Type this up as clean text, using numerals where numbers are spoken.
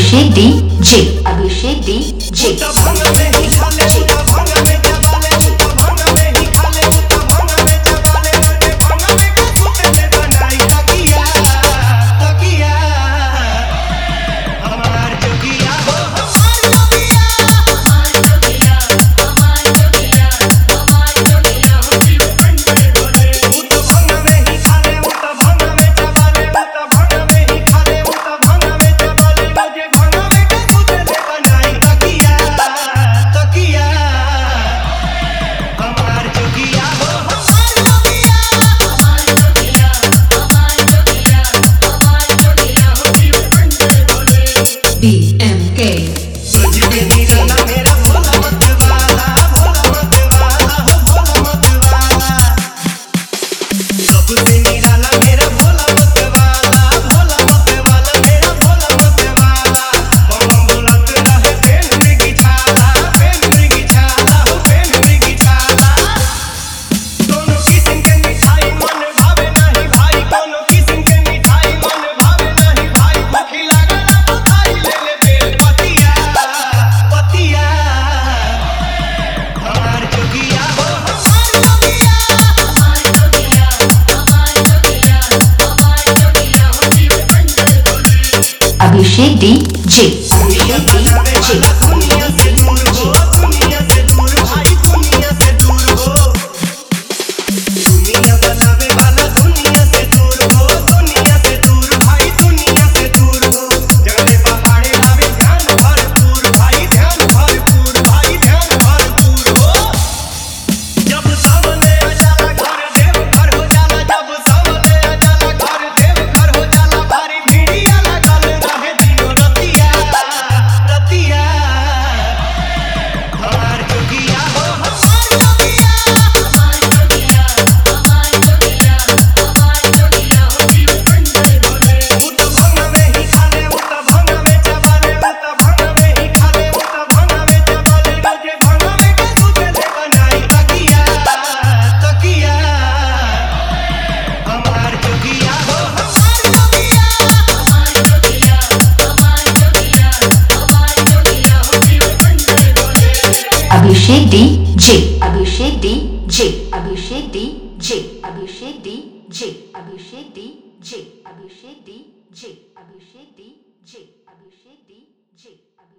Abhishek D J Abhishek D J BMK Abhishek D J Abhishek D J Abhishek D J Abhishek D J Abhishek D J Abhishek D J Abhishek D J Abhishek D J Abhishek D J Abhishek D जे